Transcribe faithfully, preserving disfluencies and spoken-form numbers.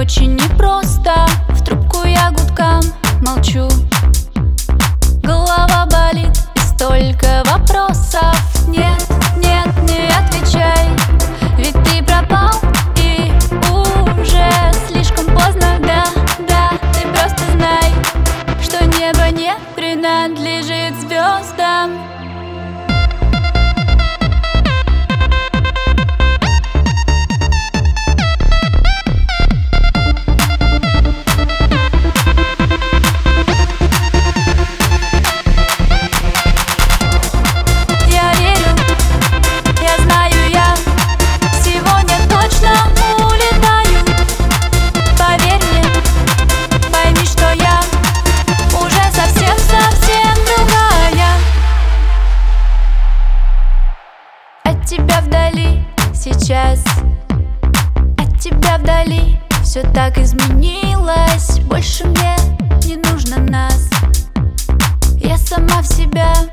очень непросто. В трубку я гудкам молчу. Голова болит и столько вопросов. Нет, нет, не отвечай, ведь ты пропал и уже слишком поздно. Да, да, ты просто знай, что небо не принадлежит звездам. От тебя вдали сейчас, от тебя вдали все так изменилось. Больше мне не нужно нас, я сама в себя